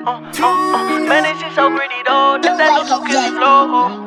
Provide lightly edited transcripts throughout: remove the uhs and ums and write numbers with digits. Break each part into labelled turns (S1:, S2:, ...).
S1: Man, this shit so pretty though. This that new 2 Kizzy flow.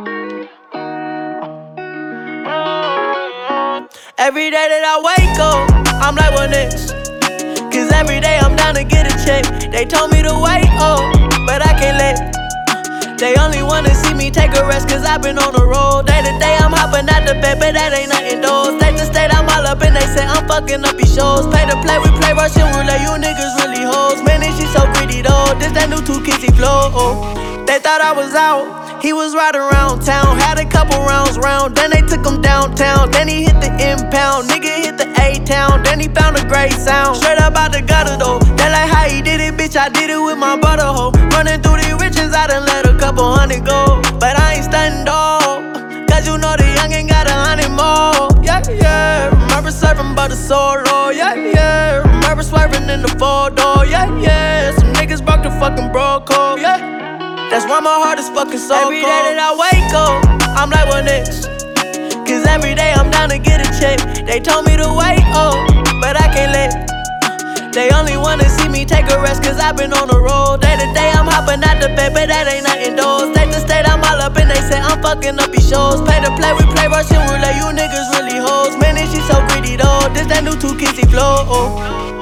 S1: Every day that I wake up, I'm like, what next? Cause every day I'm down to get a check. They told me to wait up, but I can't let. They only wanna see me take a rest cause I've been on the road. Day to day I'm hopping out the bed, but that ain't nothing though. State to state I'm all up and they say I'm fucking up these shows. Pay to play, we play Russian roulette, you niggas really hoes. Man, this shit so pretty though, this that new 2 Kizzy flow. They thought I was out, he was riding around town. Had a couple rounds round, then they took him downtown. Then he hit the impound, nigga hit the A-town. Then he found a great sound, straight up out the gutter though. They like how he did it, bitch, I did it with my brother ho. Running through the riches, I done let a couple hundred go. But I ain't stunning dog, cause you know the young ain't got 100 more. Yeah, yeah, remember serving butter solo. Yeah, yeah, remember swerving in the 4-door. Yeah, yeah, some niggas broke the fucking bro code. Yeah, that's why my heart is fucking so cold. Every day that I wake up, I'm like, what next? Cause every day I'm down to get a check. They told me to wait up, but I can't let. They only wanna see me take a rest cause I've been on the road. Day to day I'm hopping out the bed, but that ain't nothing though. State to state I'm all up and they say I'm fucking up these shows. Pay to play, we play Russian roulette, you niggas really hoes. Man, this shit so pretty though, this that new 2 Kizzy flow.